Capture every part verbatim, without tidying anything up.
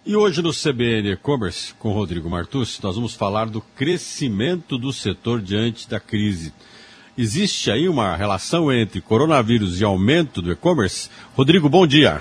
E hoje no C B N E-Commerce, com Rodrigo Martucci, nós vamos falar do crescimento do setor diante da crise. Existe aí uma relação entre coronavírus e aumento do e-commerce? Rodrigo, bom dia.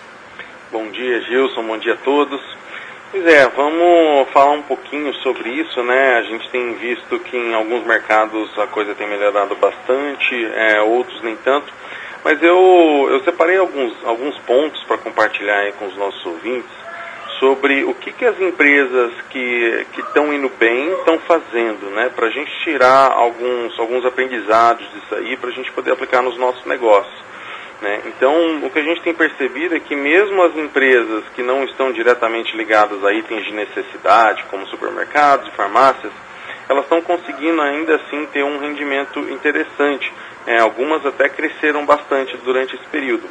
Bom dia, Gilson, bom dia a todos. Pois é, vamos falar um pouquinho sobre isso, né? A gente tem visto que em alguns mercados a coisa tem melhorado bastante, é, outros nem tanto. Mas eu, eu separei alguns, alguns pontos para compartilhar aí com os nossos ouvintes sobre o que, que as empresas que estão indo bem estão fazendo, né? Para a gente tirar alguns, alguns aprendizados disso aí, para a gente poder aplicar nos nossos negócios, né? Então, o que a gente tem percebido é que mesmo as empresas que não estão diretamente ligadas a itens de necessidade, como supermercados e farmácias, elas estão conseguindo ainda assim ter um rendimento interessante. É, algumas até cresceram bastante durante esse período.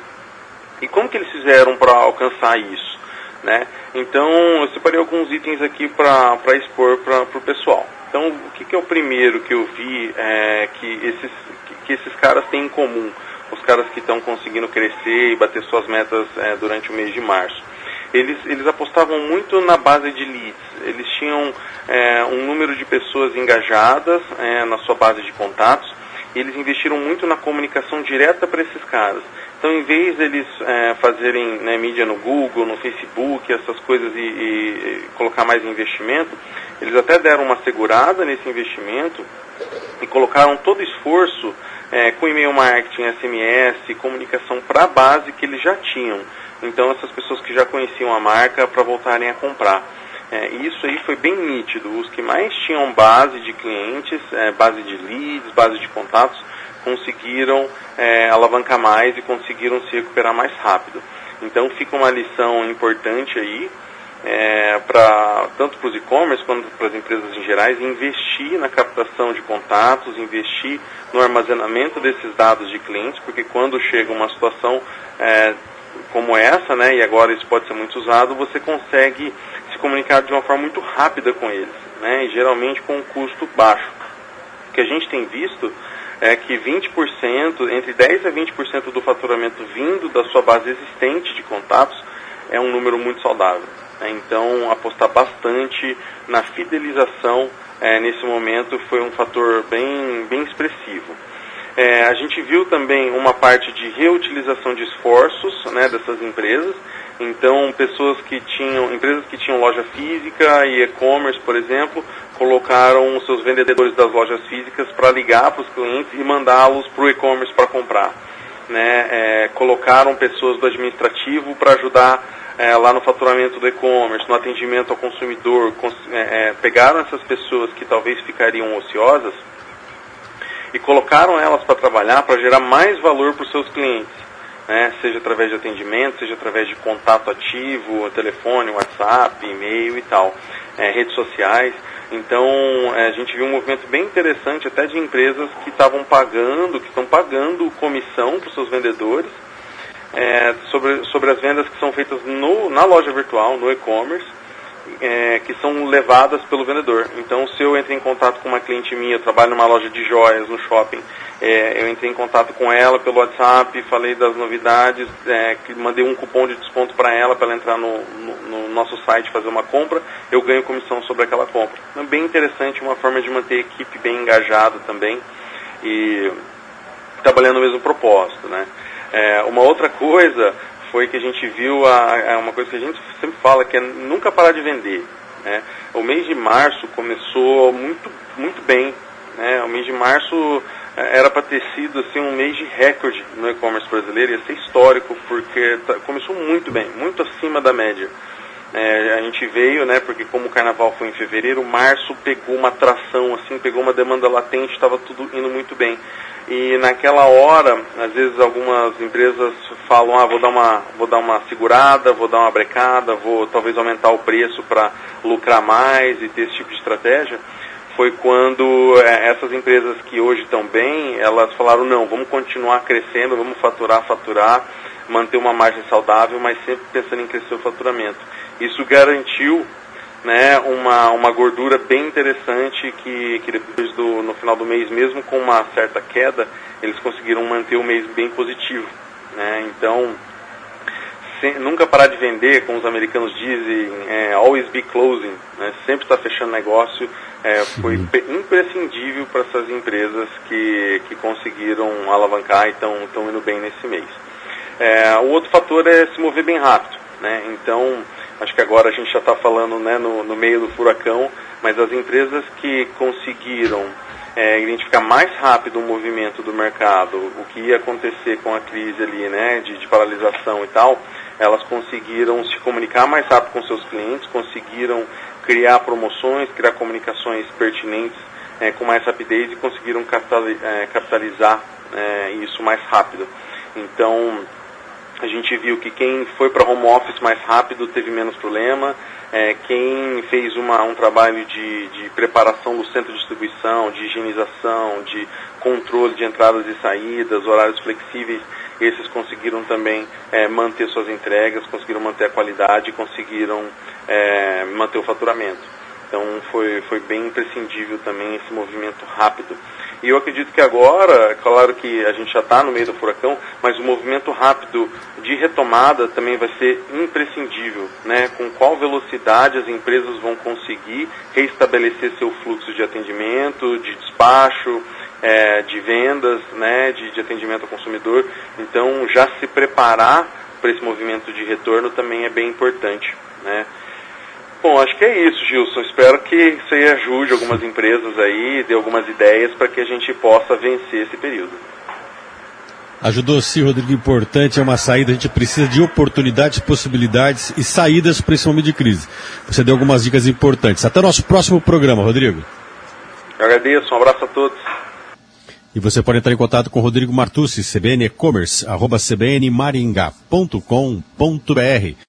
E como que eles fizeram para alcançar isso, né? Então, eu separei alguns itens aqui para expor para o pessoal. Então, o que, que é o primeiro que eu vi é, que, esses, que, que esses caras têm em comum? Os caras que estão conseguindo crescer e bater suas metas é, durante o mês de março. Eles, eles apostavam muito na base de leads. Eles tinham é, um número de pessoas engajadas é, na sua base de contatos. E eles investiram muito na comunicação direta para esses caras. Então, em vez deles é, fazerem né, mídia no Google, no Facebook, essas coisas e, e, e colocar mais investimento, eles até deram uma segurada nesse investimento e colocaram todo o esforço é, com e-mail marketing, S M S, comunicação para a base que eles já tinham. Então, essas pessoas que já conheciam a marca para voltarem a comprar. É, isso aí foi bem nítido. Os que mais tinham base de clientes, é, base de leads, base de contatos, conseguiram é, alavancar mais e conseguiram se recuperar mais rápido. Então fica uma lição importante aí, é, pra, tanto para os e-commerce quanto para as empresas em gerais, investir na captação de contatos, investir no armazenamento desses dados de clientes, porque quando chega uma situação é, como essa, né, e agora isso pode ser muito usado, você consegue se comunicar de uma forma muito rápida com eles, né, e geralmente com um custo baixo. O que a gente tem visto é que vinte por cento, entre dez por cento a vinte por cento do faturamento vindo da sua base existente de contatos é um número muito saudável, né? Então, apostar bastante na fidelização é, nesse momento foi um fator bem, bem expressivo. É, a gente viu também uma parte de reutilização de esforços, né, dessas empresas. Então, pessoas que tinham, empresas que tinham loja física e e-commerce, por exemplo, colocaram os seus vendedores das lojas físicas para ligar para os clientes e mandá-los para o e-commerce para comprar, né? É, colocaram pessoas do administrativo para ajudar é, lá no faturamento do e-commerce, no atendimento ao consumidor. Cons é, é, pegaram essas pessoas que talvez ficariam ociosas e colocaram elas para trabalhar, para gerar mais valor para os seus clientes, né? Seja através de atendimento, seja através de contato ativo, telefone, WhatsApp, e-mail e tal, é, redes sociais. Então, é, a gente viu um movimento bem interessante até de empresas que estavam pagando, que estão pagando comissão para os seus vendedores é, sobre, sobre as vendas que são feitas no, na loja virtual, no e-commerce, É, que são levadas pelo vendedor. Então, se eu entro em contato com uma cliente minha, eu trabalho numa loja de joias, no shopping, é, eu entrei em contato com ela pelo WhatsApp, falei das novidades, é, que mandei um cupom de desconto para ela, para ela entrar no, no, no nosso site fazer uma compra, eu ganho comissão sobre aquela compra. É bem interessante, uma forma de manter a equipe bem engajada também e trabalhando no mesmo propósito, né? É, uma outra coisa foi que a gente viu a, a, uma coisa que a gente sempre fala, que é nunca parar de vender, né? O mês de março começou muito, muito bem, né? O mês de março era para ter sido assim, um mês de recorde no e-commerce brasileiro, ia ser histórico, porque tá, começou muito bem, muito acima da média. É, a gente veio, né, porque como o carnaval foi em fevereiro, março pegou uma atração, assim, pegou uma demanda latente, estava tudo indo muito bem. E naquela hora, às vezes algumas empresas falam, ah, vou dar uma, vou dar uma segurada, vou dar uma brecada, vou talvez aumentar o preço para lucrar mais e ter esse tipo de estratégia. Foi quando é, essas empresas que hoje estão bem, elas falaram, não, vamos continuar crescendo, vamos faturar, faturar, manter uma margem saudável, mas sempre pensando em crescer o faturamento. Isso garantiu, né, uma, uma gordura bem interessante que, que depois do, no final do mês, mesmo com uma certa queda, eles conseguiram manter o mês bem positivo, né? Então, sem, nunca parar de vender, como os americanos dizem, é, always be closing, né? Sempre estar tá fechando negócio, é, foi imprescindível para essas empresas que, que conseguiram alavancar e estão indo bem nesse mês. É, o outro fator é se mover bem rápido, né? Então, acho que agora a gente já está falando, né, no, no meio do furacão, mas as empresas que conseguiram é, identificar mais rápido o movimento do mercado, o que ia acontecer com a crise ali, né, de, de paralisação e tal, elas conseguiram se comunicar mais rápido com seus clientes, conseguiram criar promoções, criar comunicações pertinentes é, com mais rapidez e conseguiram capitalizar é, isso mais rápido. Então, a gente viu que quem foi para home office mais rápido teve menos problema, é, quem fez uma, um trabalho de, de preparação do centro de distribuição, de higienização, de controle de entradas e saídas, horários flexíveis, esses conseguiram também é, manter suas entregas, conseguiram manter a qualidade, conseguiram é, manter o faturamento. Então foi, foi bem imprescindível também esse movimento rápido. E eu acredito que agora, claro que a gente já está no meio do furacão, mas o movimento rápido de retomada também vai ser imprescindível, né? Com qual velocidade as empresas vão conseguir restabelecer seu fluxo de atendimento, de despacho, é, de vendas, né? de, de atendimento ao consumidor. Então, já se preparar para esse movimento de retorno também é bem importante, né? Bom, acho que é isso, Gilson. Espero que você ajude algumas empresas aí, dê algumas ideias para que a gente possa vencer esse período. Ajudou sim, Rodrigo. Importante, é uma saída. A gente precisa de oportunidades, possibilidades e saídas para esse momento de crise. Você deu algumas dicas importantes. Até o nosso próximo programa, Rodrigo. Eu agradeço. Um abraço a todos. E você pode entrar em contato com o Rodrigo Martucci, C B N E-commerce, arroba c b n maringá ponto com ponto b r.